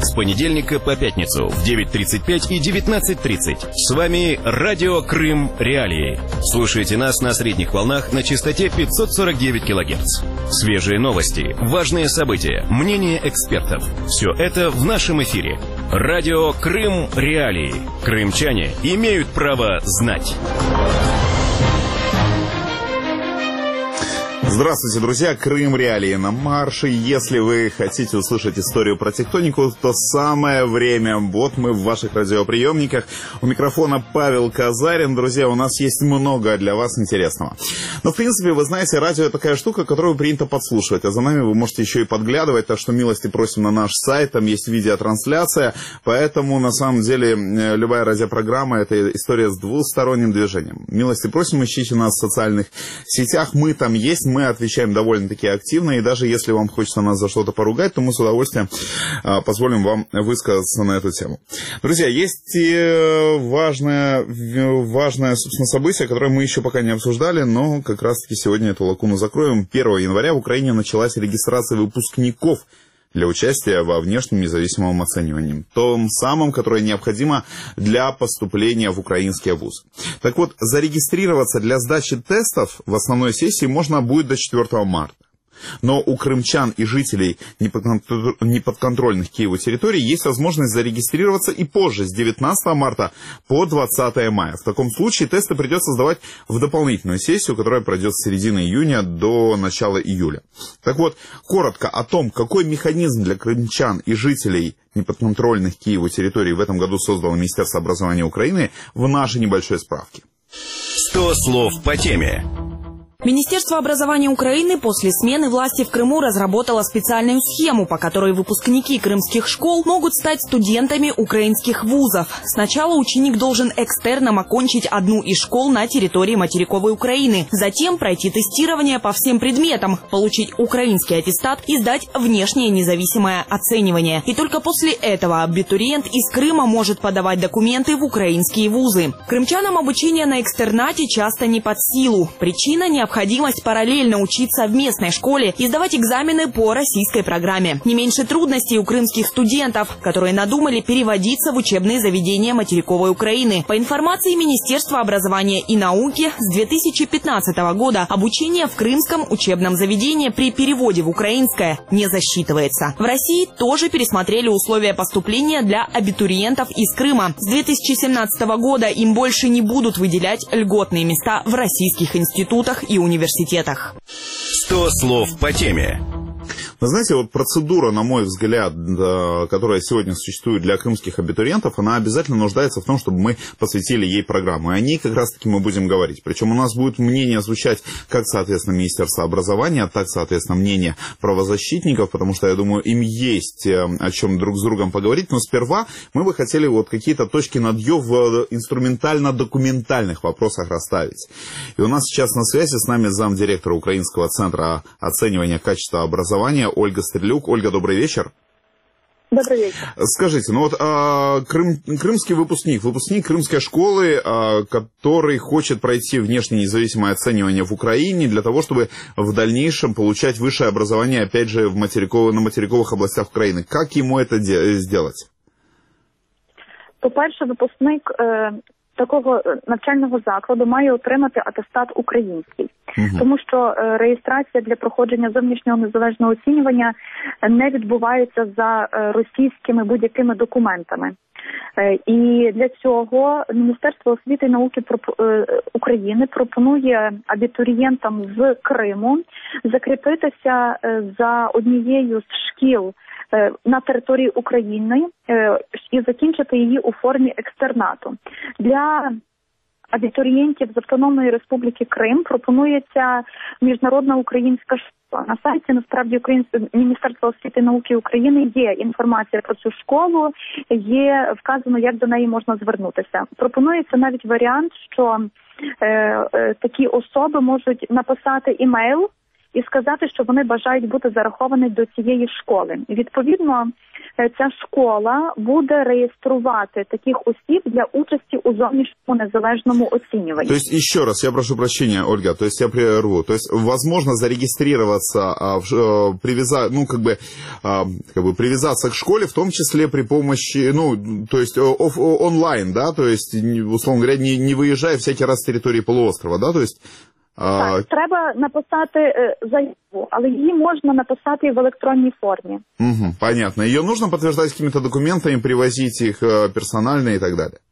С понедельника по пятницу в 9:35 и 19:30. С вами Радио Крым Реалии. Слушайте нас на средних волнах на частоте 549 кГц. Свежие новости, важные события, мнения экспертов. Все это в нашем эфире. Радио Крым Реалии. Крымчане имеют право знать. Здравствуйте, друзья! Крым Реалии на марше. Если вы хотите услышать историю про тектонику, то самое время. Вот мы в ваших радиоприемниках. У микрофона Павел Казарин. Друзья, у нас есть много для вас интересного. Но, в принципе, вы знаете, радио — это такая штука, которую принято подслушивать. А за нами вы можете еще и подглядывать. Так что милости просим на наш сайт. Там есть видеотрансляция. Поэтому, на самом деле, любая радиопрограмма — это история с двусторонним движением. Милости просим, ищите нас в социальных сетях. Мы там есть. Мы отвечаем довольно-таки активно, и даже если вам хочется нас за что-то поругать, то мы с удовольствием позволим вам высказаться на эту тему. Друзья, есть важное, собственно, событие, которое мы еще пока не обсуждали, но как раз-таки сегодня эту лакуну закроем. 1 января в Украине началась регистрация выпускников для участия во внешнем независимом оценивании. Том самом, которое необходимо для поступления в украинские вузы. Так вот, зарегистрироваться для сдачи тестов в основной сессии можно будет до 4 марта. Но у крымчан и жителей неподконтрольных Киеву территорий есть возможность зарегистрироваться и позже, с 19 марта по 20 мая. В таком случае тесты придется сдавать в дополнительную сессию, которая пройдет с середины июня до начала июля. Так вот, коротко о том, какой механизм для крымчан и жителей неподконтрольных Киеву территорий в этом году создало Министерство образования Украины, в нашей небольшой справке. 100 слов по теме. Министерство образования Украины после смены власти в Крыму разработало специальную схему, по которой выпускники крымских школ могут стать студентами украинских вузов. Сначала ученик должен экстерном окончить одну из школ на территории материковой Украины, затем пройти тестирование по всем предметам, получить украинский аттестат и сдать внешнее независимое оценивание. И только после этого абитуриент из Крыма может подавать документы в украинские вузы. Крымчанам обучение на экстернате часто не под силу. Причина — необходимость параллельно учиться в местной школе и сдавать экзамены по российской программе. Не меньше трудностей у крымских студентов, которые надумали переводиться в учебные заведения материковой Украины. По информации Министерства образования и науки, с 2015 года обучение в крымском учебном заведении при переводе в украинское не засчитывается. В России тоже пересмотрели условия поступления для абитуриентов из Крыма. С 2017 года им больше не будут выделять льготные места в российских институтах и университетах. 100 слов по теме. Вы знаете, вот процедура, на мой взгляд, которая сегодня существует для крымских абитуриентов, она обязательно нуждается в том, чтобы мы посвятили ей программу. И о ней как раз-таки мы будем говорить. Причем у нас будет мнение звучать как, соответственно, Министерство образования, так, соответственно, мнение правозащитников, потому что, я думаю, им есть о чем друг с другом поговорить. Но сперва мы бы хотели вот какие-то точки над «ё» в инструментально-документальных вопросах расставить. И у нас сейчас на связи с нами замдиректора Украинского центра оценивания качества образования Ольга Стрелюк. Ольга, добрый вечер. Добрый вечер. Скажите, ну вот крымский выпускник крымской школы, который хочет пройти внешнее независимое оценивание в Украине для того, чтобы в дальнейшем получать высшее образование, опять же, на материковых областях України. Как ему это сделать? По-перше, випускник такого навчального закладу має отримати атестат український. Тому що реєстрація для проходження зовнішнього незалежного оцінювання не відбувається за російськими будь-якими документами. І для цього Міністерство освіти і науки України пропонує абітурієнтам з Криму закріпитися за однією з шкіл на території України і закінчити її у формі екстернату. Для абітурієнтів з Автономної Республіки Крим пропонується міжнародна українська школа. На сайті, насправді, Міністерства освіти і науки України є інформація про цю школу, є вказано, як до неї можна звернутися. Пропонується навіть варіант, що такі особи можуть написати імейл і сказати, що вони бажають бути зараховані до цієї школи. І, відповідно, ця школа буде реєструвати таких осіб для участі у зовнішньому незалежному оцінюванні. То есть, еще раз, я прошу прощения, Ольга, то есть я прерву. То есть, возможно зарегистрироваться, привязаться к школе, в том числе при помощи, то есть онлайн, да, то есть, условно говоря, не выезжая всякий раз с территории полуострова, да, то есть... Так, треба написати заяву, але її можна написати в електронній формі. Угу, понятно. Ее нужно подтверждать какими-то документами, привозить их персонально и так далее?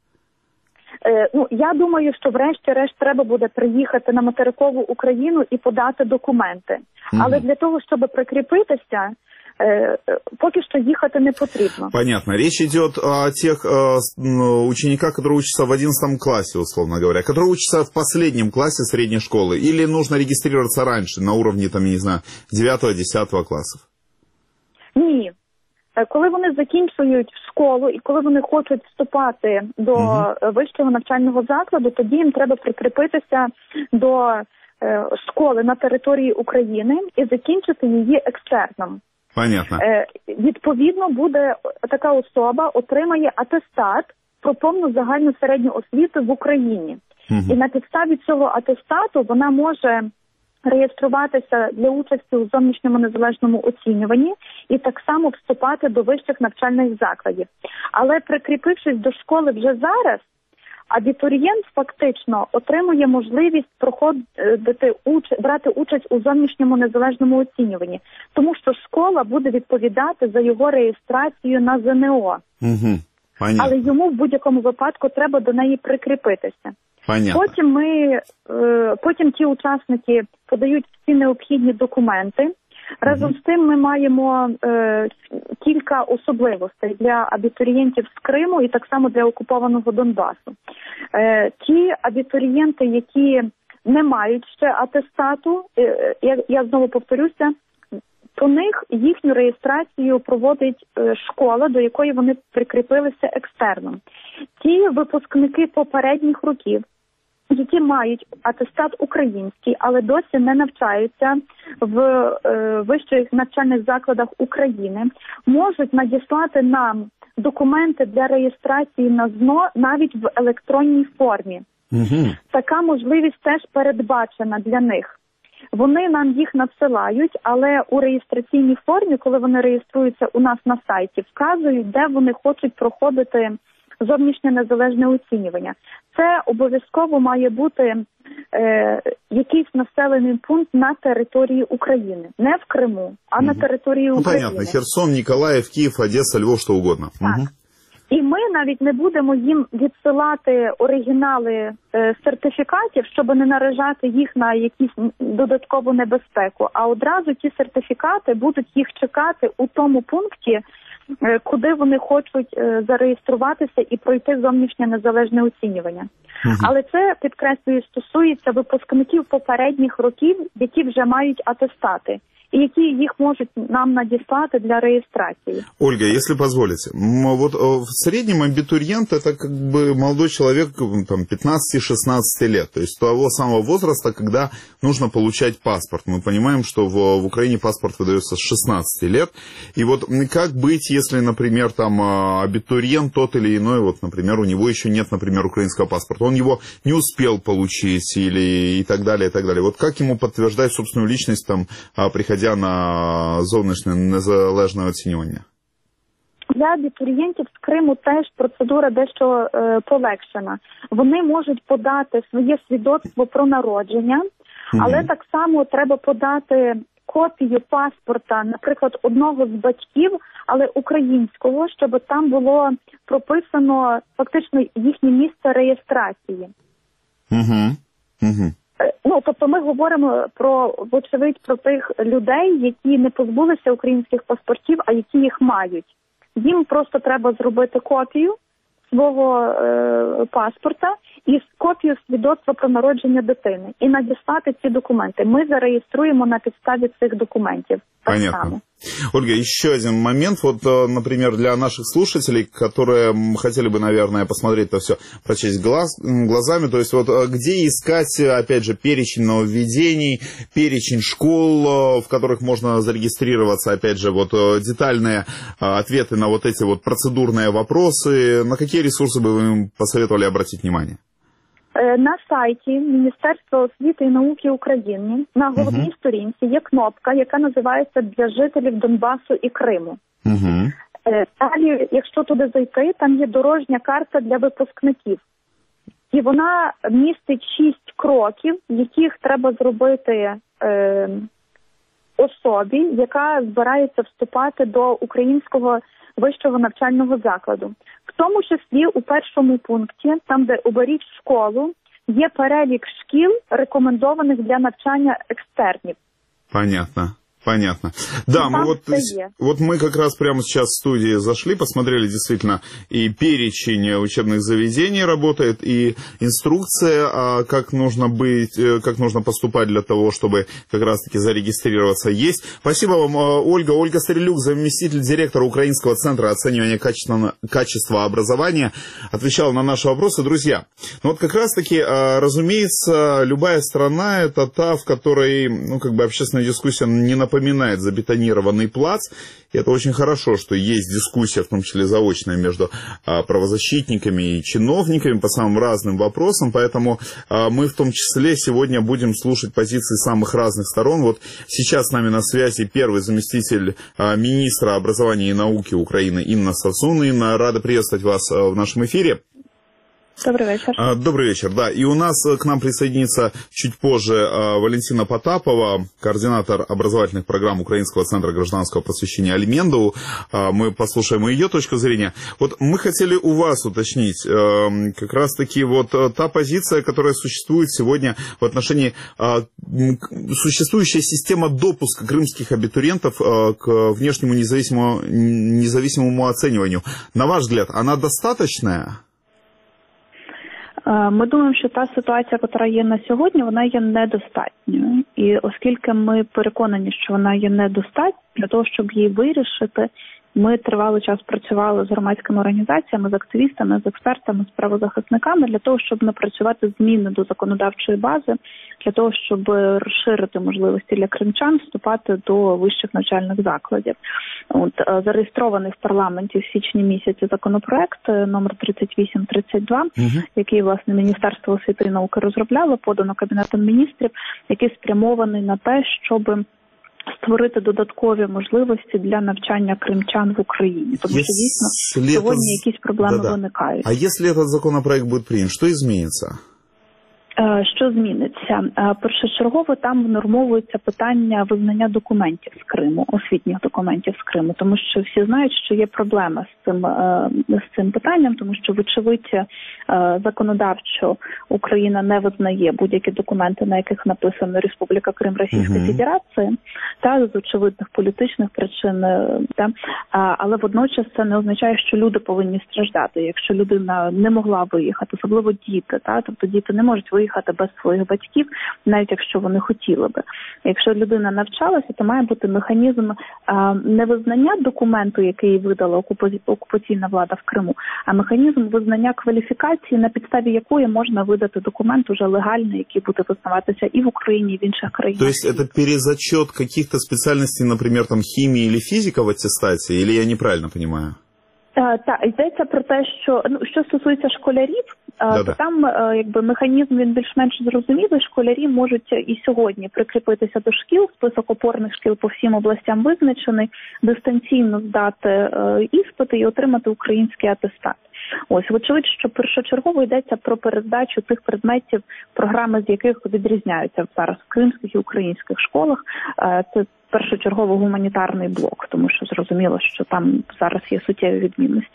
Я думаю, що врешті-решт треба буде приїхати на материкову Україну і подати документи. Але для того, щоб прикріпитися, поки что ехать не потрібно. Понятно. Речь идет о тех учениках, которые учатся в 11 классе, условно говоря, которые учатся в последнем классе средней школы, или нужно регистрироваться раньше, на уровне, 9-10 классов? Ні. Коли вони закінчують школу і коли вони хочуть вступати до вищого навчального закладу, тоді їм треба прикріпитися до школи на території України і закінчити її екстерном. Понятно. Відповідно, буде така особа отримає атестат про повну загальну середню освіту в Україні. І на підставі цього атестату вона може реєструватися для участі у зовнішньому незалежному оцінюванні і так само вступати до вищих навчальних закладів. Але прикріпившись до школи вже зараз, абітурієнт фактично отримує можливість брати участь у зовнішньому незалежному оцінюванні, тому що школа буде відповідати за його реєстрацію на ЗНО. Але йому в будь-якому випадку треба до неї прикріпитися. Понятно. Потім ті учасники подають всі необхідні документи. Разом з тим ми маємо кілька особливостей для абітурієнтів з Криму і так само для окупованого Донбасу. Ті абітурієнти, які не мають ще атестату, я знову повторюся, по них їхню реєстрацію проводить школа, до якої вони прикріпилися екстерном. Ті випускники попередніх років, які мають атестат український, але досі не навчаються в вищих навчальних закладах України, можуть надіслати нам документи для реєстрації на ЗНО навіть в електронній формі. Така можливість теж передбачена для них. Вони нам їх надсилають, але у реєстраційній формі, коли вони реєструються у нас на сайті, вказують, де вони хочуть проходити зовнішнє незалежне оцінювання. Це обов'язково має бути якийсь населений пункт на території України. Не в Криму, а на території України. Понятно. Херсон, Ніколаїв, Київ, Одеса, Львов, що угодно. Так. І ми навіть не будемо їм відсилати оригінали сертифікатів, щоб не наражати їх на якусь додаткову небезпеку. А одразу ті сертифікати будуть їх чекати у тому пункті, куди вони хочуть зареєструватися і пройти зовнішнє незалежне оцінювання. Але це, підкреслюю, стосується випускників попередніх років, які вже мають атестати, и які їх можуть нам надіслати для реєстрації. Ольга, если позволите, вот в среднем абитуриент это как бы молодой человек, там, 15-16 лет, то есть того самого возраста, когда нужно получать паспорт. Мы понимаем, что в Украине паспорт выдается с 16 лет, и вот как быть, если, например, там абитуриент тот или иной, вот, например, у него еще нет, например, украинского паспорта, он его не успел получить или и так далее, и так далее. Вот как ему подтверждать собственную личность, там, приходя на зовнішнє незалежне оцінювання? Для абітурієнтів з Криму теж процедура дещо полегшена. Вони можуть подати своє свідоцтво про народження, але так само треба подати копію паспорта, наприклад, одного з батьків, але українського, щоб там було прописано фактично їхнє місце реєстрації. Тобто ми говоримо вочевидь про тих людей, які не позбулися українських паспортів, а які їх мають. Їм просто треба зробити копію свого паспорта і копію свідоцтва про народження дитини і надіслати ці документи. Ми зареєструємо на підставі цих документів. Понятно. Ольга, еще один момент. Вот, например, для наших слушателей, которые хотели бы, наверное, посмотреть это все, прочесть глазами, то есть вот где искать, опять же, перечень нововведений, перечень школ, в которых можно зарегистрироваться, опять же, вот детальные ответы на вот эти вот процедурные вопросы, на какие ресурсы бы вы им посоветовали обратить внимание? На сайті Міністерства освіти і науки України на головній сторінці є кнопка, яка називається «Для жителів Донбасу і Криму». Далі, якщо туди зайти, там є дорожня карта для випускників. І вона містить 6 кроків, яких треба зробити особі, яка збирається вступати до українського вищого навчального закладу. В тому числі у першому пункті, там де оберіть школу, є перелік шкіл, рекомендованих для навчання екстernів. Понятно. Понятно. Да, мы вот мы как раз прямо сейчас в студии зашли, посмотрели действительно и перечень учебных заведений работает, и инструкция, как нужно быть, как нужно поступать для того, чтобы как раз-таки зарегистрироваться, есть. Спасибо вам, Ольга. Ольга Стрелюк, заместитель директора Украинского центра оценивания качества образования, отвечала на наши вопросы. Друзья, ну вот как раз-таки, разумеется, любая страна это та, в которой, ну, как бы общественная дискуссия не напоминает забетонированный плац. И это очень хорошо, что есть дискуссия, в том числе заочная, между правозащитниками и чиновниками по самым разным вопросам. Поэтому мы в том числе сегодня будем слушать позиции самых разных сторон. Вот сейчас с нами на связи первый заместитель министра образования и науки Украины Инна Совсун. Инна, рада приветствовать вас в нашем эфире. Добрый вечер. Добрый вечер, да. И у нас к нам присоединится чуть позже Валентина Потапова, координатор образовательных программ Украинского центра гражданского просвещения Альмендау. Мы послушаем ее точку зрения. Вот мы хотели у вас уточнить как раз-таки вот та позиция, которая существует сегодня в отношении существующая система допуска крымских абитуриентов к внешнему независимому оцениванию. На ваш взгляд, она достаточная? Ми думаємо, що та ситуація, яка є на сьогодні, вона є недостатньою. І оскільки ми переконані, що вона є недостатньою, для того, щоб її вирішити, ми тривалий час працювали з громадськими організаціями, з активістами, з експертами, з правозахисниками для того, щоб напрацювати зміни до законодавчої бази, для того, щоб розширити можливості для кримчан вступати до вищих навчальних закладів. От зареєстрований в парламенті в січні місяці законопроект номер 3832, який, власне, Міністерство освіти і науки розробляло, подано Кабінетом міністрів, який спрямований на те, щоб створити додаткові можливості для навчання кримчан в Україні. Тому що, дійсно, сьогодні якісь проблеми виникають. А якщо цей законопроект буде прийнят, що зміниться? Що зміниться? Першочергово там внормовується питання визнання документів з Криму, освітніх документів з Криму, тому що всі знають, що є проблема з цим питанням, тому що, вочевидь, законодавчо Україна не визнає будь-які документи, на яких написано Республіка Крим Російської Федерації, та з очевидних політичних причин, але водночас це не означає, що люди повинні страждати. Якщо людина не могла виїхати, особливо діти, тобто діти не можуть виїхати без своїх батьків, навіть якщо вони хотіли би. Якщо людина навчалася, то має бути механізм невизнання документу, який видала окупаційна влада в Криму, а механізм визнання кваліфікації, на підставі якої можна видати документ уже легальний, який буде визнаватися і в Україні, і в інших країнах. Тобто це перезачет каких-то спеціальностей, наприклад, там хімії або фізика в аттестації, або я неправильно розумію? Так, йдеться про те, що стосується школярів, то там якби механізм він більш-менш зрозумілий. Школярі можуть і сьогодні прикріпитися до шкіл, список опорних шкіл по всім областям визначений, дистанційно здати іспити і отримати український атестат. Ось, вочевидь, що першочергово йдеться про перездачу тих предметів, програми з яких відрізняються зараз в кримських і українських школах. Це першочергово гуманітарний блок, тому що зрозуміло, що там зараз є суттєві відмінності.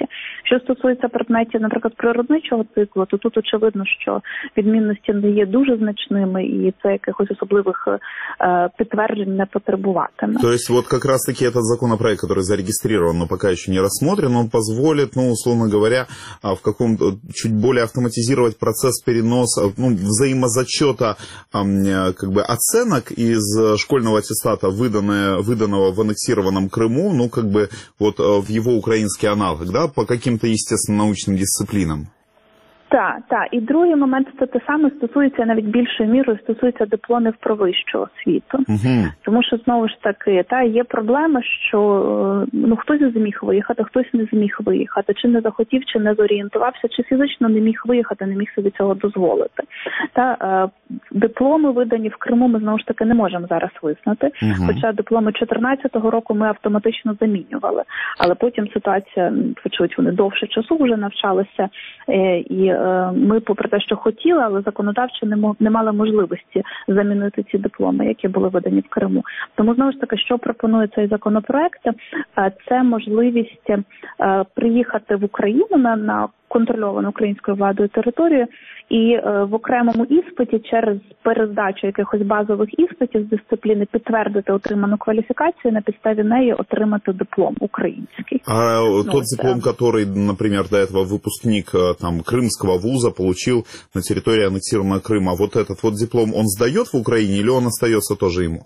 Що стосується предметів, наприклад, природничого циклу, то тут очевидно, що відмінності не є дуже значними, і це якихось особливих підтверджень не потребуватиме. То есть вот как раз-таки этот законопроект, который зарегистрирован, но пока еще не рассмотрен, он позволит, ну, условно говоря, в каком-то чуть более автоматизировать процесс переноса, ну, взаимозачета как бы оценок из школьного аттестата, выданного в аннексированном Крыму, ну, как бы вот в его украинский аналог, да, по каким-то, естественно, научным дисциплинам. Так. І другий момент, це те саме стосується навіть більшою мірою, стосується дипломів про вищу освіту. Тому що, знову ж таки, є проблема, що хтось зміг виїхати, хтось не зміг виїхати, чи не захотів, чи не зорієнтувався, чи фізично не міг виїхати, не міг собі цього дозволити. Дипломи, видані в Криму, ми, знову ж таки, не можемо зараз визнати. Хоча дипломи 2014 року ми автоматично замінювали. Але потім ситуація, вочевидь, вони довше часу вже навчалися, і ми, попри те, що хотіли, але законодавчо не мали можливості замінити ці дипломи, які були видані в Криму. Тому, знову ж таки, що пропонує цей законопроект, це можливість приїхати в Україну на контрольовану українською владою територію і в окремому іспиті через перездачу якихось базових іспитів з дисципліни підтвердити отриману кваліфікацію, на підставі неї отримати диплом український. А тот диплом, который, например, до этого выпускник там крымского вуза получил на территории аннексированного Крыма, вот этот вот диплом, он сдает в Украине или он остается тоже ему?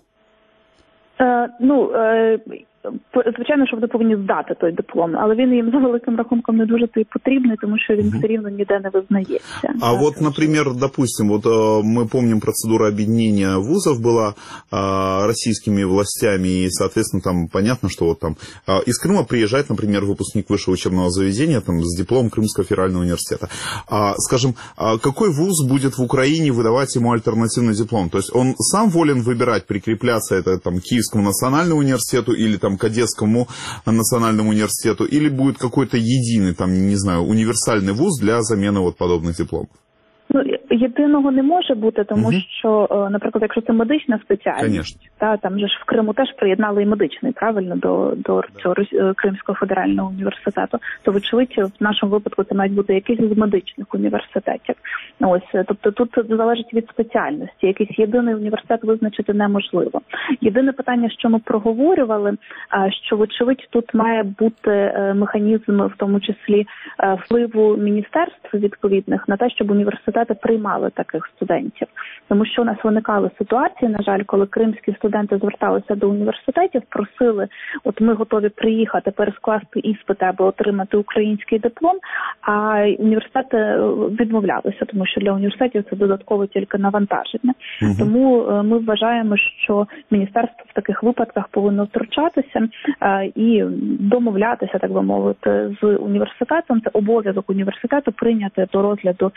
Звичайно, що вони повинні здати той диплом, але він їм за великим рахунком не дуже потрібний, тому що він все рівно ніде не визнається. А вот, например, допустим, вот мы помним, процедура объединения вузов была российскими властями, и, соответственно, там понятно, что вот там из Крыма приезжает, например, выпускник высшего учебного заведения там, с дипломом Крымского федерального университета. Скажем, какой вуз будет в Украине выдавать ему альтернативный диплом? То есть он сам волен выбирать, прикрепляться это там, Киевскому национальному университету или там, к Одесскому национальному университету, или будет какой-то единый, там, не знаю, универсальный вуз для замены вот подобных дипломов? Єдиного не може бути, тому що, наприклад, якщо це медична спеціальність, там же ж в Криму теж приєднали і медичний, правильно, до цього Кримського федерального університету, то, вочевидь, в нашому випадку це мають бути якісь з медичних університетів. Тобто тут залежить від спеціальності. Якийсь єдиний університет визначити неможливо. Єдине питання, що ми проговорювали, що, вочевидь, тут має бути механізм, в тому числі, впливу міністерств відповідних на те, щоб університети приймали таких студентів. Тому що у нас виникали ситуації, на жаль, коли кримські студенти зверталися до університетів, просили, от ми готові приїхати, перескласти іспити, аби отримати український диплом, а університети відмовлялися, тому що для університетів це додатково тільки навантаження. Тому ми вважаємо, що міністерство в таких випадках повинно втручатися і домовлятися, так би мовити, з університетом. Це обов'язок університету прийняти до розгляду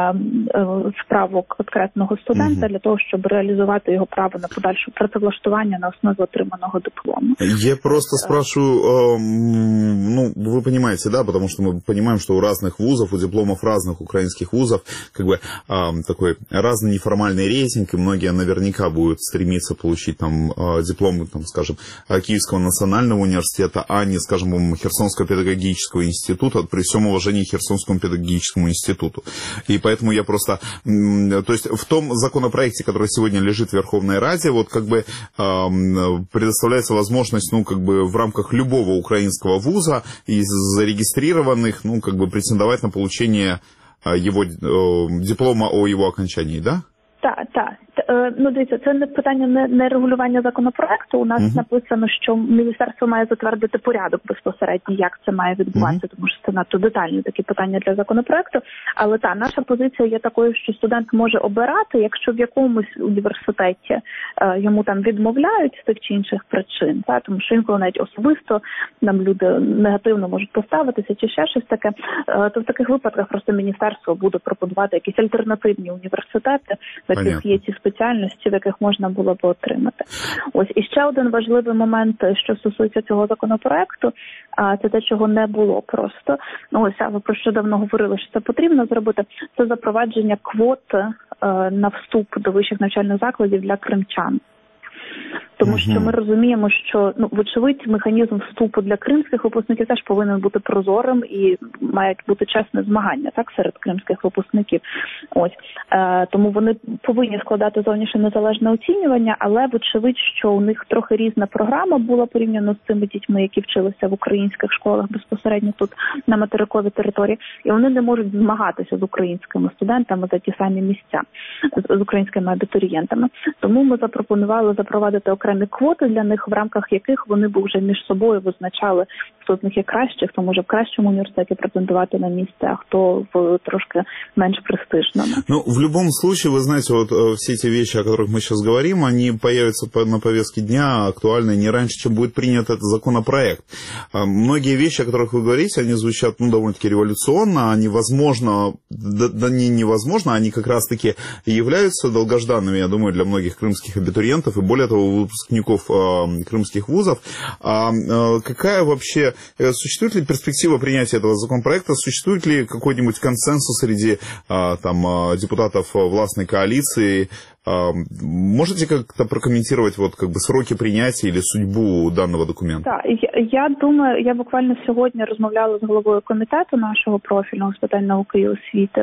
справу конкретного студента для того, щоб реализовать его право на подальше працевлаштування на основе отриманого диплома. Я просто спрашиваю, вы понимаете, да, потому что мы понимаем, что у разных вузов, у дипломов разных украинских вузов, как бы такой разный неформальный рейтинг, и многие наверняка будут стремиться получить там диплом, там, скажем, Киевского национального университета, а не, скажем, Херсонского педагогического института, при всем уважении к Херсонскому педагогическому институту. И поэтому я просто, то есть в том законопроекте, который сегодня лежит в Верховной Раде, вот как бы предоставляется возможность, в рамках любого украинского вуза из зарегистрированных, претендовать на получение его диплома о его окончании, да? Так. Дивіться, це не питання не регулювання законопроекту. У нас написано, що міністерство має затвердити порядок безпосередньо, як це має відбуватися, тому що це надто детальні такі питання для законопроекту. Але наша позиція є такою, що студент може обирати, якщо в якомусь університеті йому там відмовляють з тих чи інших причин, тому що інколи навіть особисто нам люди негативно можуть поставитися чи ще щось таке, то в таких випадках просто міністерство буде пропонувати якісь альтернативні університети, в яких є ці спеціальності, в яких можна було б отримати. І ще один важливий момент, що стосується цього законопроекту, це те, чого не було просто. Ви про що давно говорили, що це потрібно зробити, це запровадження квот на вступ до вищих навчальних закладів для кримчан. Тому що ми розуміємо, що, вочевидь, механізм вступу для кримських випускників теж повинен бути прозорим і мають бути чесне змагання, так, серед кримських випускників. Ось. Тому вони повинні складати зовнішнє незалежне оцінювання, але вочевидь, що у них трохи різна програма була порівняно з цими дітьми, які вчилися в українських школах безпосередньо тут на материковій території, і вони не можуть змагатися з українськими студентами за ті самі місця, з українськими абітурієнтами. Тому ми запропонували запровадити окремі квоти для них, в рамках яких вони б вже між собою визначали, хто з них є кращий, хто може в кращому університеті претендувати на місце, а хто в трошки менш престижному. В любом случае, вы знаете, вот все эти вещи, о которых мы сейчас говорим, они появятся на повестке дня актуальны не раньше, чем будет принят этот законопроект. Многие вещи, о которых вы говорите, они звучат, довольно-таки революционно, они, возможно, невозможно, они как раз-таки являются долгожданными, я думаю, для многих крымских абитуриентов и, более того, выпускников крымских вузов. Какая вообще, существует ли перспектива принятия этого законопроекта, существует ли какой-нибудь консенсус среди депутатов властной коалиции? Можете как-то прокомментировать сроки принятия или судьбу данного документа? Так, я думаю, я буквально сьогодні розмовляла з головою комітету нашого профільного з питань науки і освіти,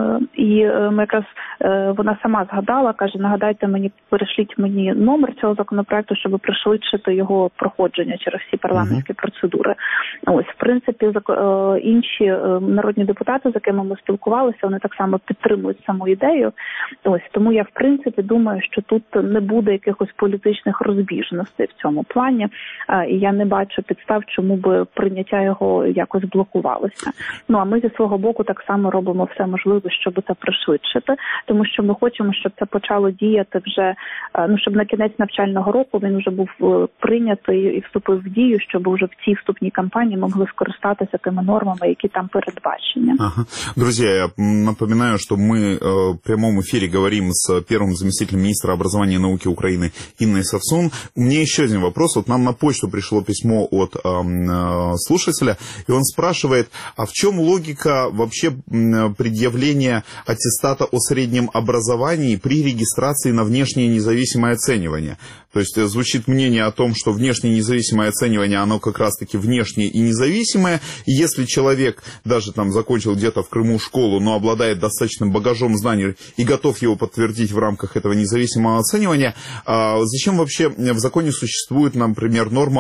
і ми якраз вона сама згадала, каже, нагадайте мені, перешліть мені номер цього законопроекту, щоб пришвидшити його проходження через всі парламентські процедури. Ось, в принципі, інші народні депутати, з якими ми спілкувалися, вони так само підтримують саму ідею. Ось, тому я, в принципі, думаю, що тут не буде якихось політичних розбіжностей в цьому плані, і я не бачу підстав, чому би прийняття його якось блокувалося. А ми зі свого боку так само робимо все можливе, щоб це пришвидшити, тому що ми хочемо, щоб це почало діяти вже, щоб на кінець навчального року він вже був прийнятий і вступив в дію, щоб вже в цій вступній кампанії могли скористатися тими нормами, які там передбачені. Ага. Друзья, я напоминаю, что мы в прямом эфире говорим с первым заместителем министра образования и науки Украины Инной Совсун. У меня еще один вопрос. Вот нам на почту пришло письмо от слушателя, и он спрашивает, а в чем логика вообще предъявления аттестата о среднем образовании при регистрации на внешнее независимое оценивание? То есть звучит мнение о том, что внешнее независимое оценивание, оно как раз-таки внешнее и независимое, и если человек даже там закончил где-то в Крыму школу, но обладает достаточным багажом знаний и готов его подтвердить в рамках этого независимого оценивания, зачем вообще в законе существует, например, норма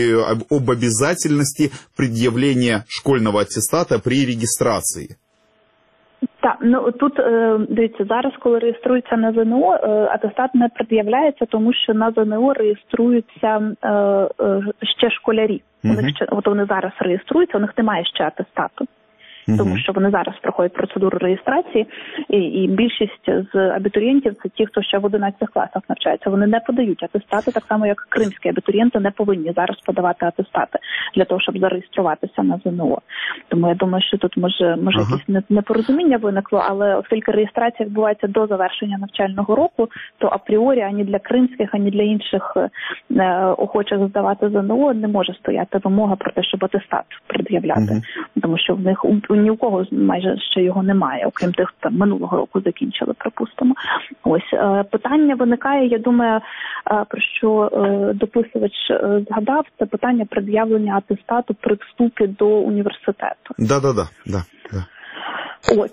об обязательности предъявления школьного аттестата при регистрации? Так, тут, дивіться, зараз, коли реєструється на ЗНО, атестат не пред'являється, тому що на ЗНО реєструються ще школярі. Вони зараз реєструються, у них немає ще атестату. Тому що вони зараз проходять процедуру реєстрації, і більшість з абітурієнтів – це ті, хто ще в 11 класах навчається. Вони не подають атестати, так само, як кримські абітурієнти не повинні зараз подавати атестати для того, щоб зареєструватися на ЗНО. Тому я думаю, що тут може якесь непорозуміння виникло, але оскільки реєстрація відбувається до завершення навчального року, то апріорі ані для кримських, ані для інших охочих здавати ЗНО не може стояти вимога про те, щоб атестат пред'являти. Тому що в них ні у кого майже ще його немає, окрім тих, хто минулого року закінчили, припустимо. Ось, питання виникає, я думаю, про що дописувач згадав, це питання пред'явлення атестату при вступі до університету. Да. От,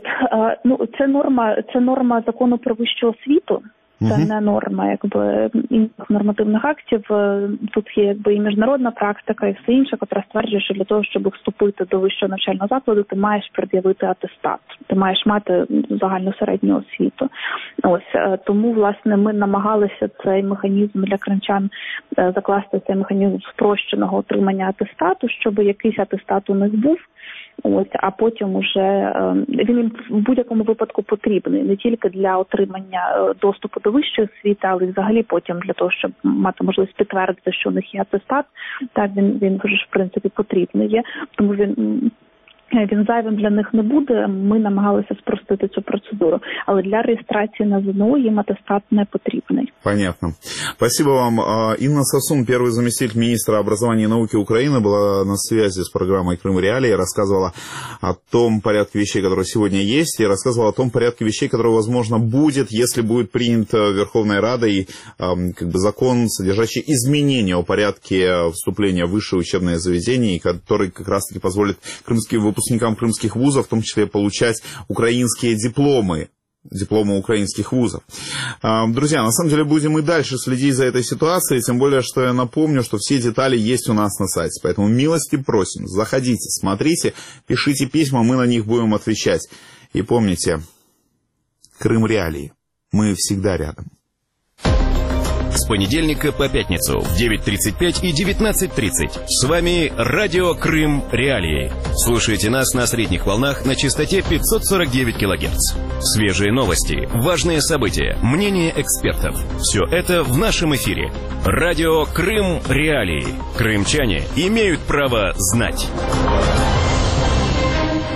це норма закону про вищу освіту. Це не норма, інших нормативних актів. Тут є, і міжнародна практика, і все інше, яка стверджує, що для того, щоб вступити до вищого навчального закладу, ти маєш пред'явити атестат. Ти маєш мати загальну середню освіту. Ось, тому, власне, ми намагалися цей механізм для кримчан закласти, цей механізм спрощеного отримання атестату, щоб якийсь атестат у них був. Ось, а потім уже він в будь-якому випадку потрібний не тільки для отримання доступу до вищої освіти, але й взагалі потім для того, щоб мати можливість підтвердити, що у них є атестат. Так, він вже в принципі потрібний є. Тому він він зайвим для них не буде. Ми намагалися спростити цю процедуру. Але для реєстрації на ЗНО їм атестат не потрібний. Понятно. Спасибо вам. Инна Сосун, первый заместитель министра образования и науки Украины, была на связи с программой «Крым Реалии», рассказывала о том порядке вещей, который сегодня есть, и рассказывала о том порядке вещей, который, возможно, будет, если будет принят Верховной Радой закон, содержащий изменения о порядке вступления в высшие учебные заведения, который как раз-таки позволит выпускникам крымских вузов, в том числе, получать украинские дипломы украинских вузов. Друзья, на самом деле будем и дальше следить за этой ситуацией, тем более, что я напомню, что все детали есть у нас на сайте. Поэтому милости просим, заходите, смотрите, пишите письма, мы на них будем отвечать. И помните, Крым Реалии. Мы всегда рядом. С понедельника по пятницу в 9:35 и 19:30. С вами Радио Крым Реалии. Слушайте нас на средних волнах на частоте 549 кГц. Свежие новости, важные события, мнения экспертов. Все это в нашем эфире. Радио Крым Реалии. Крымчане имеют право знать.